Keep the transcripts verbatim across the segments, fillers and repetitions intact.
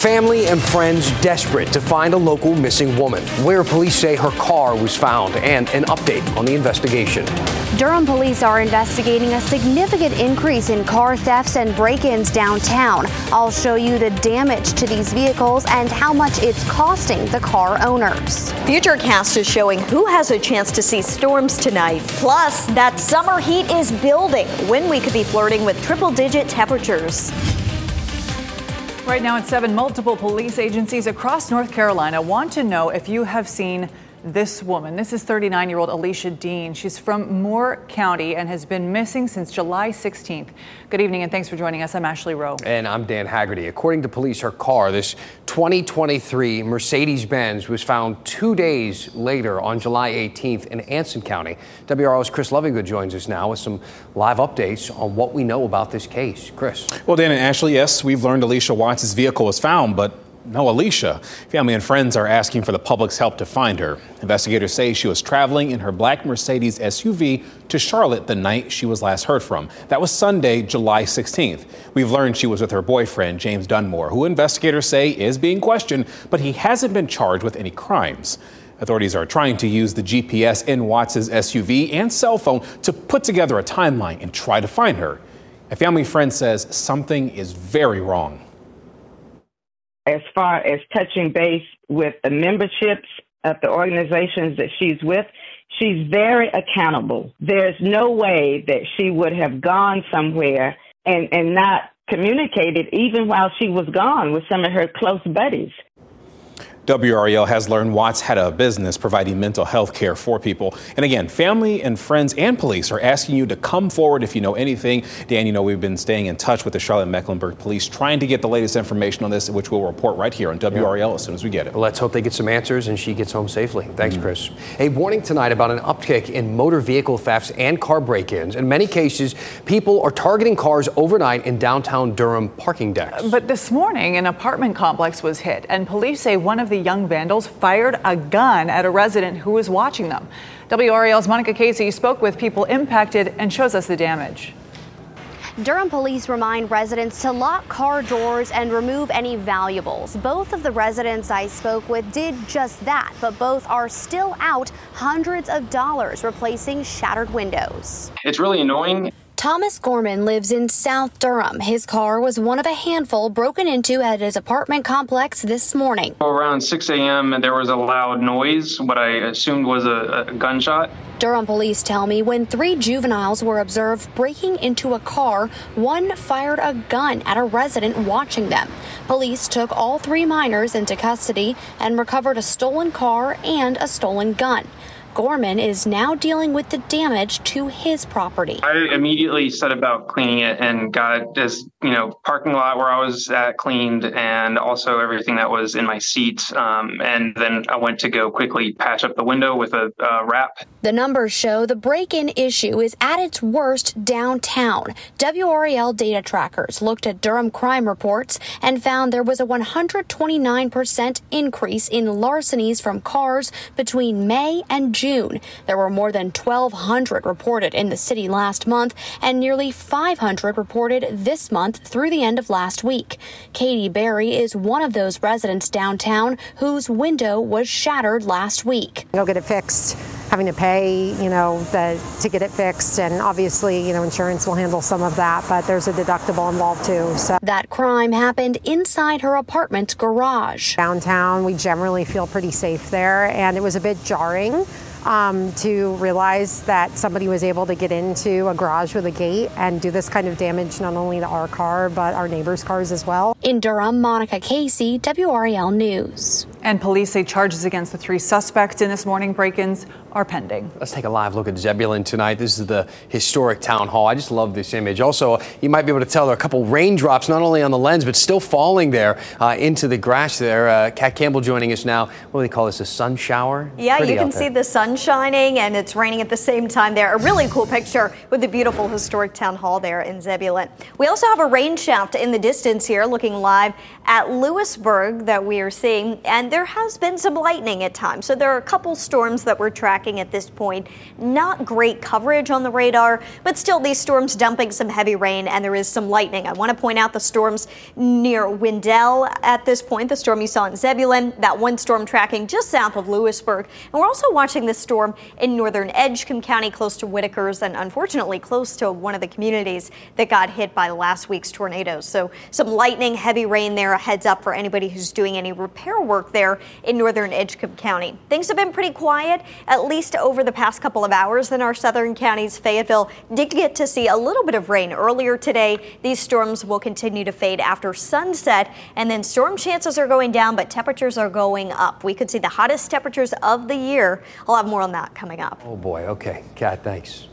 Family and friends desperate to find a local missing woman, where police say her car was found, and an update on the investigation. Durham police are investigating a significant increase in car thefts and break-ins downtown. I'll show you the damage to these vehicles and how much it's costing the car owners. Futurecast is showing who has a chance to see storms tonight. Plus, that summer heat is building when we could be flirting with triple-digit temperatures. Right now at seven, multiple police agencies across North Carolina want to know if you have seen this woman. This is thirty-nine-year-old Alicia Dean. She's from Moore County and has been missing since July sixteenth. Good evening and thanks for joining us. I'm Ashley Rowe. And I'm Dan Haggerty. According to police, her car, this twenty twenty-three Mercedes-Benz, was found two days later on July eighteenth in Anson County. W R L's Chris Lovingood joins us now with some live updates on what we know about this case. Chris. Well, Dan and Ashley, yes, we've learned Alicia Watts' vehicle was found, but no Alicia. Family and friends are asking for the public's help to find her. Investigators say she was traveling in her black Mercedes S U V to Charlotte the night she was last heard from. That was Sunday, July sixteenth. We've learned she was with her boyfriend, James Dunmore, who investigators say is being questioned, but he hasn't been charged with any crimes. Authorities are trying to use the G P S in Watts' S U V and cell phone to put together a timeline and try to find her. A family friend says something is very wrong. As far as touching base with the memberships of the organizations that she's with, she's very accountable. There's no way that she would have gone somewhere and, and not communicated even while she was gone with some of her close buddies. W R L has learned Watts had a business providing mental health care for people. And again, family and friends and police are asking you to come forward if you know anything. Dan, you know, we've been staying in touch with the Charlotte-Mecklenburg police, trying to get the latest information on this, which we'll report right here on W R L yeah. as soon as we get it. Well, let's hope they get some answers and she gets home safely. Thanks, mm-hmm. Chris. A warning tonight about an uptick in motor vehicle thefts and car break-ins. In many cases, people are targeting cars overnight in downtown Durham parking decks. But this morning, an apartment complex was hit, and police say one of the young vandals fired a gun at a resident who was watching them. W R L's Monica Casey spoke with people impacted and shows us the damage. Durham police remind residents to lock car doors and remove any valuables. Both of the residents I spoke with did just that, but both are still out hundreds of dollars replacing shattered windows. It's really annoying. Thomas Gorman lives in South Durham. His car was one of a handful broken into at his apartment complex this morning. Around six a.m. there was a loud noise, what I assumed was a, a gunshot. Durham police tell me when three juveniles were observed breaking into a car, one fired a gun at a resident watching them. Police took all three minors into custody and recovered a stolen car and a stolen gun. Gorman is now dealing with the damage to his property. I immediately set about cleaning it and got this, you know, parking lot where I was at cleaned, and also everything that was in my seats. Um, and then I went to go quickly patch up the window with a uh, wrap. The numbers show the break-in issue is at its worst downtown. W R L data trackers looked at Durham crime reports and found there was a one hundred twenty-nine percent increase in larcenies from cars between May and June. June. There were more than twelve hundred reported in the city last month and nearly five hundred reported this month through the end of last week. Katie Berry is one of those residents downtown whose window was shattered last week. Go get it fixed, having to pay, you know, the, to get it fixed, and obviously, you know, insurance will handle some of that, but there's a deductible involved too. So that crime happened inside her apartment's garage. Downtown, we generally feel pretty safe there, and it was a bit jarring Um, to realize that somebody was able to get into a garage with a gate and do this kind of damage not only to our car, but our neighbors' cars as well. In Durham, Monica Casey, W R L News. And police say charges against the three suspects in this morning break-ins are pending. Let's take a live look at Zebulon tonight. This is the historic town hall. I just love this image. Also, you might be able to tell there are a couple raindrops, not only on the lens, but still falling there uh, into the grass there. Uh, Kat Campbell joining us now. What do they call this, a sun shower? Yeah, Pretty you can see the sun shining and it's raining at the same time there. A really cool picture with the beautiful historic town hall there in Zebulon. We also have a rain shaft in the distance here looking live at Lewisburg that we are seeing. And there has been some lightning at times. So there are a couple storms that we're tracking at this point. Not great coverage on the radar, but still these storms dumping some heavy rain, and there is some lightning. I want to point out the storms near Wendell at this point, the storm you saw in Zebulon, that one storm tracking just south of Lewisburg. And we're also watching this storm in northern Edgecombe County, close to Whitakers, and unfortunately close to one of the communities that got hit by last week's tornadoes. So some lightning, heavy rain there. A heads up for anybody who's doing any repair work there in northern Edgecombe County. Things have been pretty quiet, at least over the past couple of hours in our southern counties. Fayetteville did get to see a little bit of rain earlier today. These storms will continue to fade after sunset, and then storm chances are going down, but temperatures are going up. We could see the hottest temperatures of the year. I'll have more on that coming up. Oh boy. Okay. Kat, thanks.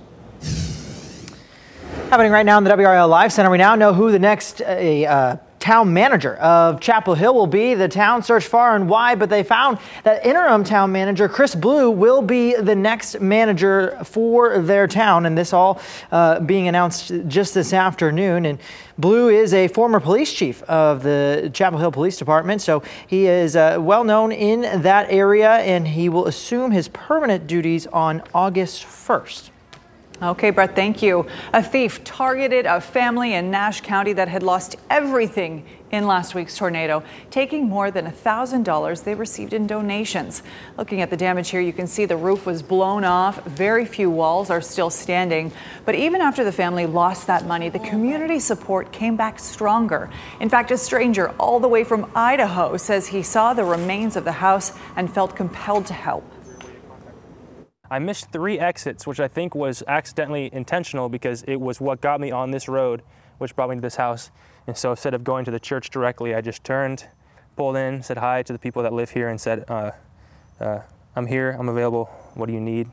Happening right now in the W R L Live Center, we now know who the next uh, uh, town manager of Chapel Hill will be. The town searched far and wide, but they found that interim town manager Chris Blue will be the next manager for their town, and this all uh, being announced just this afternoon. And Blue is a former police chief of the Chapel Hill Police Department, so he is uh, well known in that area, and he will assume his permanent duties on August first. Okay, Brett, thank you. A thief targeted a family in Nash County that had lost everything in last week's tornado, taking more than one thousand dollars they received in donations. Looking at the damage here, you can see the roof was blown off. Very few walls are still standing. But even after the family lost that money, the community support came back stronger. In fact, a stranger all the way from Idaho says he saw the remains of the house and felt compelled to help. I missed three exits, which I think was accidentally intentional because it was what got me on this road, which brought me to this house. And so instead of going to the church directly, I just turned, pulled in, said hi to the people that live here, and said, uh, uh, I'm here, I'm available, what do you need?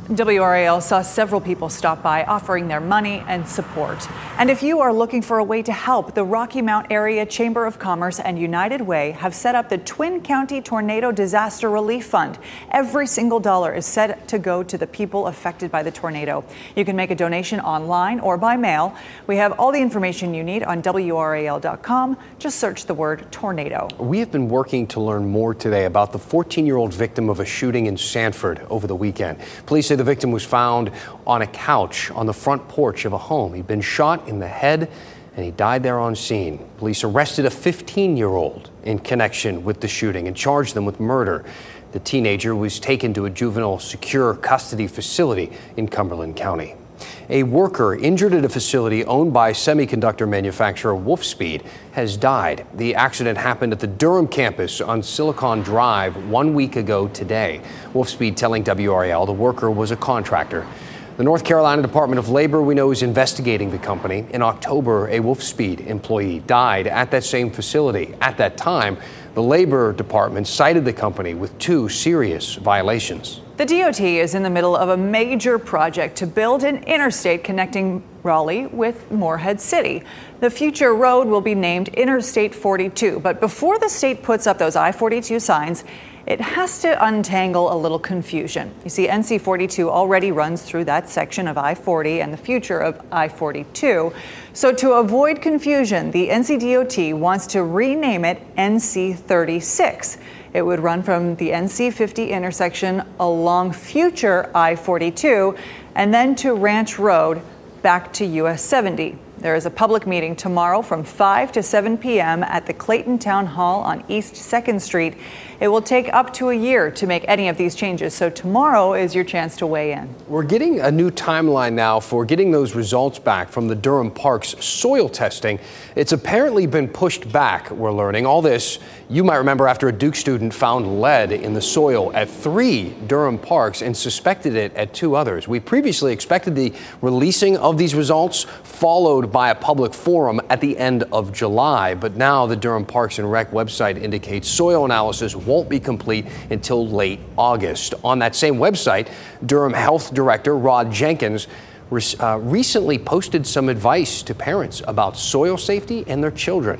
W R A L saw several people stop by offering their money and support. And if you are looking for a way to help, the Rocky Mount Area Chamber of Commerce and United Way have set up the Twin County Tornado Disaster Relief Fund. Every single dollar is set to go to the people affected by the tornado. You can make a donation online or by mail. We have all the information you need on W R A L dot com. Just search the word tornado. We have been working to learn more today about the fourteen-year-old victim of a shooting in Sanford over the weekend. Police say the victim was found on a couch on the front porch of a home. He'd been shot in the head and he died there on scene. Police arrested a fifteen-year-old in connection with the shooting and charged them with murder. The teenager was taken to a juvenile secure custody facility in Cumberland County. A worker injured at a facility owned by semiconductor manufacturer Wolfspeed has died. The accident happened at the Durham campus on Silicon Drive one week ago today. Wolfspeed telling W R A L the worker was a contractor. The North Carolina Department of Labor, we know, is investigating the company. In October, a Wolfspeed employee died at that same facility. At that time, the Labor Department cited the company with two serious violations. The D O T is in the middle of a major project to build an interstate connecting Raleigh with Morehead City. The future road will be named Interstate forty-two, but before the state puts up those I forty-two signs, it has to untangle a little confusion. You see, N C forty-two already runs through that section of I forty and the future of I forty-two. So to avoid confusion, the N C D O T wants to rename it N C thirty-six. It would run from the N C fifty intersection along future I forty-two and then to Ranch Road back to U S seventy. There is a public meeting tomorrow from five to seven p.m. at the Clayton Town Hall on East second Street. It will take up to a year to make any of these changes, so tomorrow is your chance to weigh in. We're getting a new timeline now for getting those results back from the Durham Park's soil testing. It's apparently been pushed back, we're learning. All this, you might remember, after a Duke student found lead in the soil at three Durham parks and suspected it at two others. We previously expected the releasing of these results followed by a public forum at the end of July, but now the Durham Parks and Rec website indicates soil analysis won't be complete until late August. On that same website, Durham Health Director Rod Jenkins uh, recently posted some advice to parents about soil safety and their children.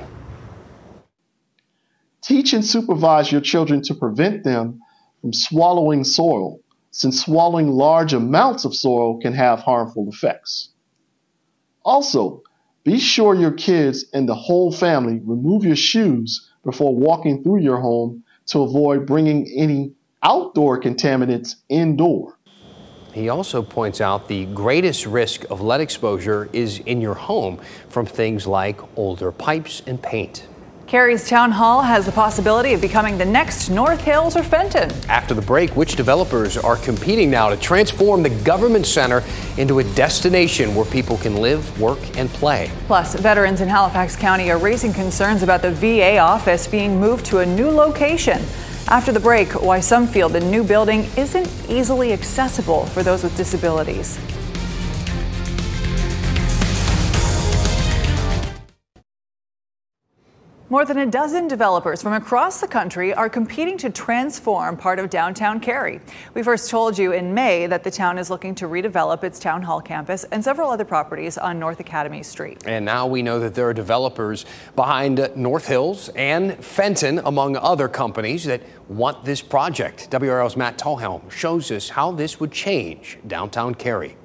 Teach and supervise your children to prevent them from swallowing soil, since swallowing large amounts of soil can have harmful effects. Also, be sure your kids and the whole family remove your shoes before walking through your home to avoid bringing any outdoor contaminants indoor. He also points out the greatest risk of lead exposure is in your home from things like older pipes and paint. Cary's Town Hall has the possibility of becoming the next North Hills or Fenton. After the break, which developers are competing now to transform the government center into a destination where people can live, work, and play? Plus, veterans in Halifax County are raising concerns about the V A office being moved to a new location. After the break, why some feel the new building isn't easily accessible for those with disabilities. More than a dozen developers from across the country are competing to transform part of downtown Cary. We first told you in May that the town is looking to redevelop its town hall campus and several other properties on North Academy Street. And now we know that there are developers behind North Hills and Fenton, among other companies, that want this project. W R L's Matt Tallhelm shows us how this would change downtown Cary.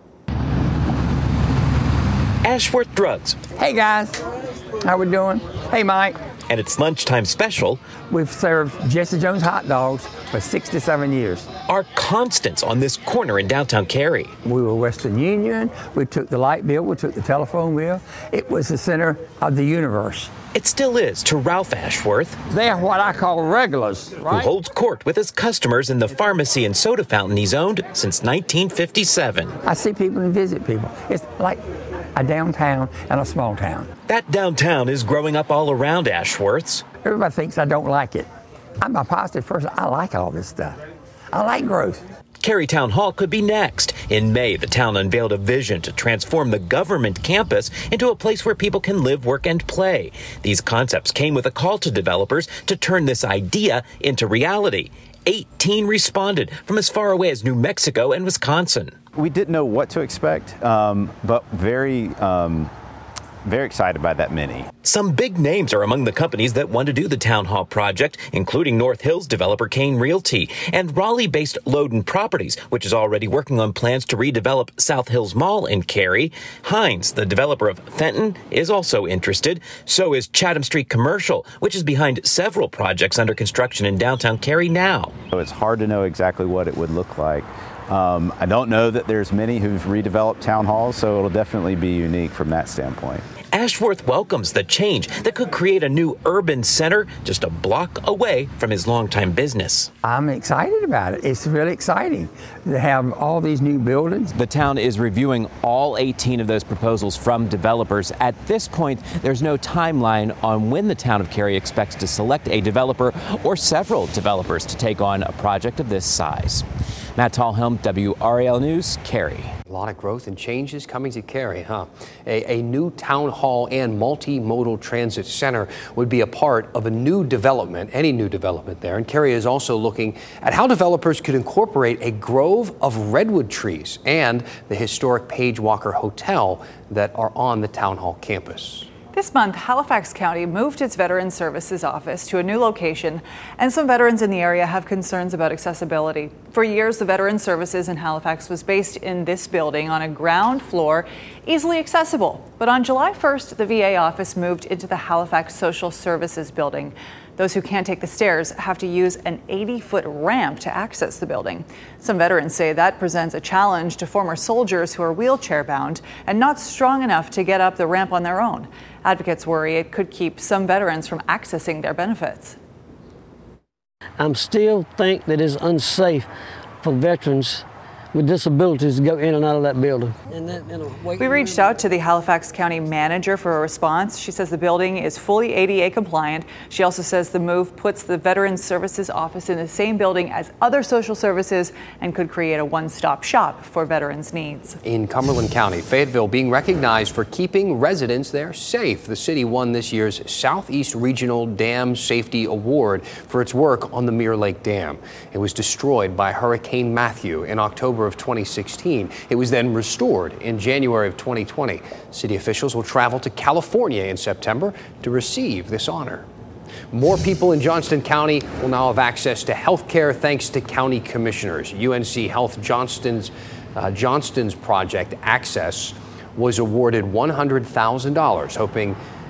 Ashworth Drugs. Hey guys, how we doing? Hey Mike. And it's lunchtime special. We've served Jesse Jones hot dogs for sixty-seven years. Are constants on this corner in downtown Cary. We were Western Union, we took the light bill, we took the telephone bill. It was the center of the universe. It still is to Ralph Ashworth. They're what I call regulars, right? Who holds court with his customers in the pharmacy and soda fountain he's owned since nineteen fifty-seven. I see people and visit people. It's like a downtown and a small town. That downtown is growing up all around Ashworth's. Everybody thinks I don't like it. I'm a positive person. I like all this stuff. I like growth. Cary Town Hall could be next. In May, the town unveiled a vision to transform the government campus into a place where people can live, work, and play. These concepts came with a call to developers to turn this idea into reality. eighteen responded from as far away as New Mexico and Wisconsin. We didn't know what to expect, um, but very, um, very excited by that many. Some big names are among the companies that want to do the Town Hall project, including North Hills developer Kane Realty and Raleigh-based Loden Properties, which is already working on plans to redevelop South Hills Mall in Cary. Hines, the developer of Fenton, is also interested. So is Chatham Street Commercial, which is behind several projects under construction in downtown Cary now. So it's hard to know exactly what it would look like. Um, I don't know that there's many who've redeveloped town halls, so it'll definitely be unique from that standpoint. Ashworth welcomes the change that could create a new urban center just a block away from his longtime business. I'm excited about it. It's really exciting to have all these new buildings. The town is reviewing all eighteen of those proposals from developers. At this point, there's no timeline on when the town of Cary expects to select a developer or several developers to take on a project of this size. Matt Tallhelm, W R A L News, Cary. A lot of growth and changes coming to Cary, huh? A, a new town hall and multimodal transit center would be a part of a new development, any new development there. And Cary is also looking at how developers could incorporate a grove of redwood trees and the historic Page Walker Hotel that are on the town hall campus. This month, Halifax County moved its Veterans Services office to a new location, and some veterans in the area have concerns about accessibility. For years, the Veterans Services in Halifax was based in this building on a ground floor, easily accessible. But on July first, the V A office moved into the Halifax Social Services building. Those who can't take the stairs have to use an eighty-foot ramp to access the building. Some veterans say that presents a challenge to former soldiers who are wheelchair-bound and not strong enough to get up the ramp on their own. Advocates worry it could keep some veterans from accessing their benefits. I still think that it's unsafe for veterans with disabilities to go in and out of that building. And that, you know, we reached out to the Halifax County manager for a response. She says the building is fully A D A compliant. She also says the move puts the Veterans Services office in the same building as other social services and could create a one-stop shop for veterans' needs. In Cumberland County, Fayetteville being recognized for keeping residents there safe. The city won this year's Southeast Regional Dam Safety Award for its work on the Mirror Lake Dam. It was destroyed by Hurricane Matthew in October of twenty sixteen. It was then restored in January of twenty twenty. City officials will travel to California in September to receive this honor. More people in Johnston County will now have access to health care thanks to county commissioners. U N C Health Johnston's, uh, Johnston's project Access was awarded one hundred thousand dollars, hoping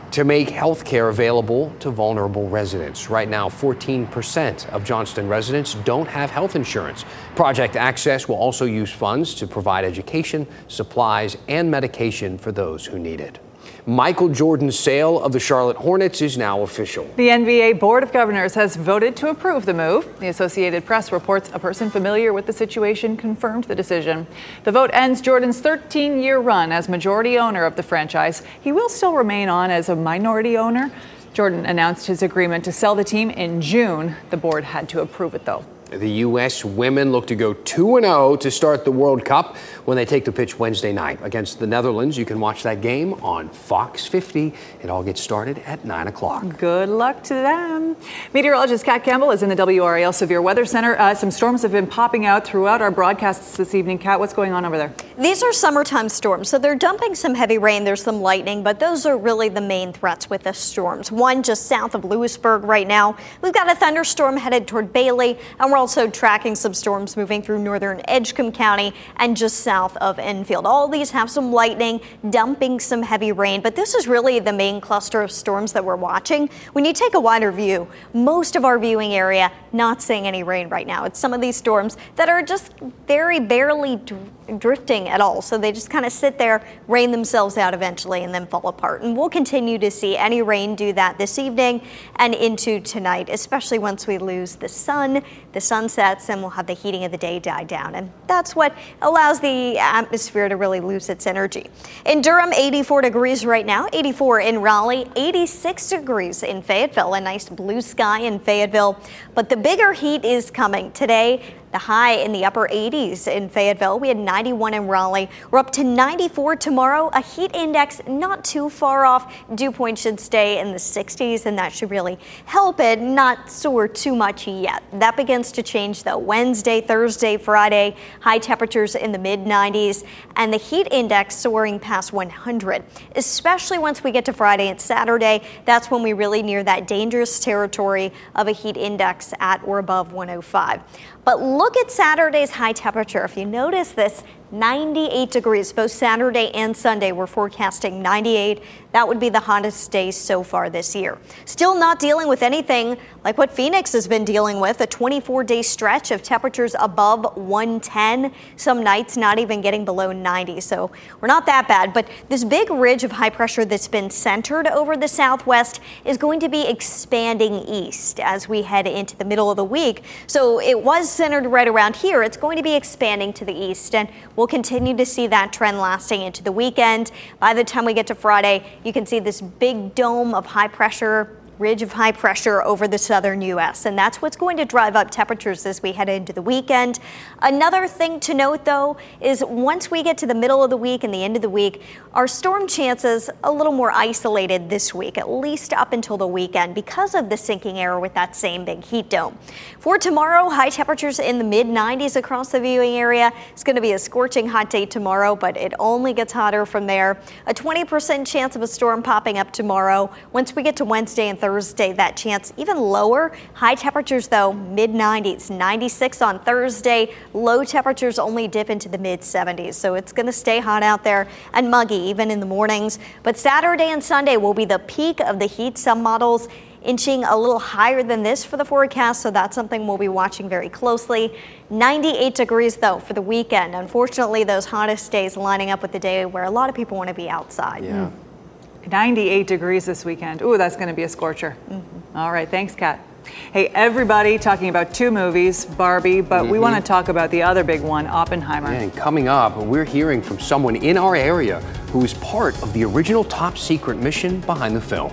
to make health care available to vulnerable residents. Right now, fourteen percent of Johnston residents don't have health insurance. Project Access will also use funds to provide education, supplies, and medication for those who need it. Michael Jordan's sale of the Charlotte Hornets is now official. The N B A Board of Governors has voted to approve the move. The Associated Press reports a person familiar with the situation confirmed the decision. The vote ends Jordan's thirteen-year run as majority owner of the franchise. He will still remain on as a minority owner. Jordan announced his agreement to sell the team in June. The board had to approve it, though. The U S women look to go two and oh to start the World Cup when they take the pitch Wednesday night against the Netherlands. You can watch that game on Fox fifty. It all gets started at nine o'clock. Good luck to them. Meteorologist Kat Campbell is in the W R A L Severe Weather Center. Uh, some storms have been popping out throughout our broadcasts this evening. Kat, what's going on over there? These are summertime storms, so they're dumping some heavy rain. There's some lightning, but those are really the main threats with the storms. One just south of Lewisburg right now. We've got a thunderstorm headed toward Bailey, and we're also tracking some storms moving through northern Edgecombe County and just south of Enfield. All these have some lightning, dumping some heavy rain, but this is really the main cluster of storms that we're watching. When you take a wider view, most of our viewing area not seeing any rain right now. It's some of these storms that are just very barely dr- drifting at all. So they just kind of sit there, rain themselves out eventually, and then fall apart. And we'll continue to see any rain do that this evening and into tonight, especially once we lose the sun. The sun sets and we'll have the heating of the day die down. And that's what allows the atmosphere to really lose its energy. In Durham, eighty-four degrees right now, eighty-four in Raleigh, eighty-six degrees in Fayetteville, a nice blue sky in Fayetteville. But the bigger heat is coming today. The high in the upper eighties in Fayetteville. We had ninety-one in Raleigh. We're up to ninety-four tomorrow. A heat index not too far off. Dew point should stay in the sixties, and that should really help it not soar too much yet. That begins to change though. Wednesday, Thursday, Friday, high temperatures in the mid nineties, and the heat index soaring past one hundred. Especially once we get to Friday and Saturday, that's when we really near that dangerous territory of a heat index at or above one oh five. But look at Saturday's high temperature. If you notice this, ninety-eight degrees, both Saturday and Sunday. We're forecasting ninety-eight. That would be the hottest day so far this year. Still not dealing with anything like what Phoenix has been dealing with, a twenty-four day stretch of temperatures above one ten. Some nights not even getting below ninety. So we're not that bad. But this big ridge of high pressure that's been centered over the southwest is going to be expanding east as we head into the middle of the week. So it was centered right around here. It's going to be expanding to the east, and we'll continue to see that trend lasting into the weekend. By the time we get to Friday, you can see this big dome of high pressure, ridge of high pressure over the southern U S, and that's what's going to drive up temperatures as we head into the weekend. Another thing to note, though, is once we get to the middle of the week and the end of the week, our storm chances a little more isolated this week, at least up until the weekend, because of the sinking air with that same big heat dome. For tomorrow, high temperatures in the mid nineties across the viewing area. It's going to be a scorching hot day tomorrow, but it only gets hotter from there. A twenty percent chance of a storm popping up tomorrow. Once we get to Wednesday and Thursday, that chance even lower. High temperatures, though, mid nineties, ninety-six on Thursday. Low temperatures only dip into the mid seventies, so it's going to stay hot out there and muggy even in the mornings. But Saturday and Sunday will be the peak of the heat. Some models inching a little higher than this for the forecast, so that's something we'll be watching very closely. ninety-eight degrees, though, for the weekend. Unfortunately, those hottest days lining up with the day where a lot of people want to be outside. Yeah. ninety-eight degrees this weekend. Ooh, that's going to be a scorcher. Mm-hmm. All right, thanks, Kat. Hey, everybody talking about two movies, Barbie, but mm-hmm. we want to talk about the other big one, Oppenheimer. Yeah, and coming up, we're hearing from someone in our area who is part of the original top secret mission behind the film.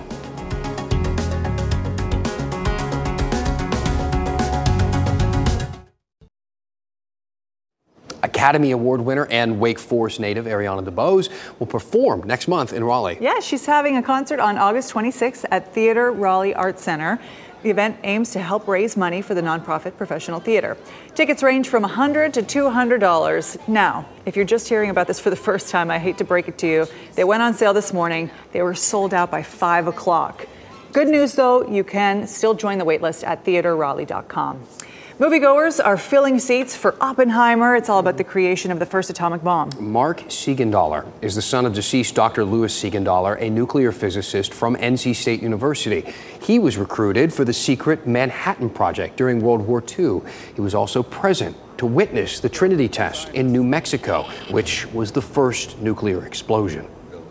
Academy Award winner and Wake Forest native Ariana DeBose will perform next month in Raleigh. Yeah, she's having a concert on August twenty-sixth at Theater Raleigh Arts Center. The event aims to help raise money for the nonprofit Professional Theater. Tickets range from one hundred dollars to two hundred dollars. Now, if you're just hearing about this for the first time, I hate to break it to you. They went on sale this morning. They were sold out by five o'clock. Good news, though, you can still join the waitlist at theater raleigh dot com. Moviegoers are filling seats for Oppenheimer. It's all about the creation of the first atomic bomb. Mark Siegenthaler is the son of deceased Doctor Louis Siegenthaler, a nuclear physicist from N C State University. He was recruited for the secret Manhattan Project during World War Two. He was also present to witness the Trinity test in New Mexico, which was the first nuclear explosion.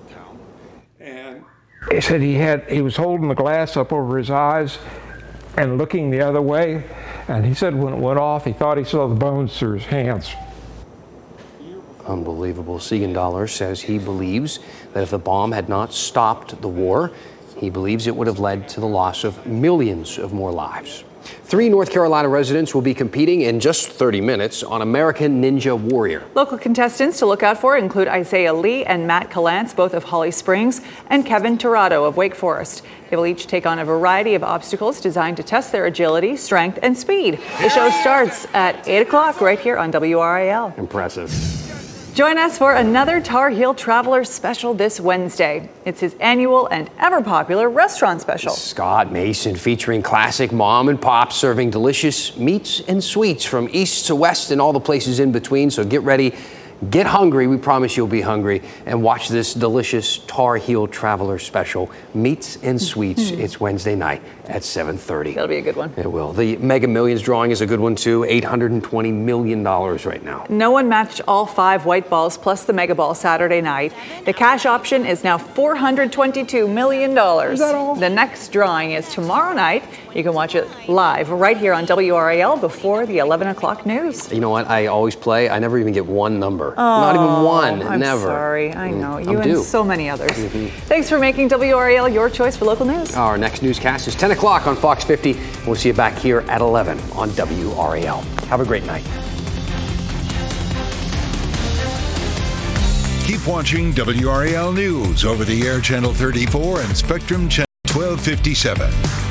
He said he had he was holding the glass up over his eyes and looking the other way, and he said when it went off, he thought he saw the bones through his hands. Unbelievable. Siegenthaler says he believes that if the bomb had not stopped the war, he believes it would have led to the loss of millions of more lives. Three North Carolina residents will be competing in just thirty minutes on American Ninja Warrior. Local contestants to look out for include Isaiah Lee and Matt Callants, both of Holly Springs, and Kevin Tirado of Wake Forest. They will each take on a variety of obstacles designed to test their agility, strength, and speed. The show starts at eight o'clock right here on W R A L. Impressive. Join us for another Tar Heel Traveler special this Wednesday. It's his annual and ever-popular restaurant special. Scott Mason featuring classic mom and pop serving delicious meats and sweets from east to west and all the places in between. So get ready, get hungry. We promise you'll be hungry. And watch this delicious Tar Heel Traveler special, Meats and Sweets. Mm-hmm. It's Wednesday night at seven thirty. That'll be a good one. It will. The Mega Millions drawing is a good one, too. eight hundred twenty million dollars right now. No one matched all five white balls plus the Mega Ball Saturday night. The cash option is now four hundred twenty-two million dollars. Is that all? The next drawing is tomorrow night. You can watch it live right here on W R A L before the eleven o'clock news. You know what? I always play. I never even get one number. Oh, Not even one. I'm Never. sorry. I know. Mm, You I'm and due. so many others. Mm-hmm. Thanks for making W R A L your choice for local news. Our next newscast is ten o'clock on Fox fifty. We'll see you back here at eleven on W R A L. Have a great night. Keep watching W R A L News over the air channel thirty-four and Spectrum channel twelve fifty-seven.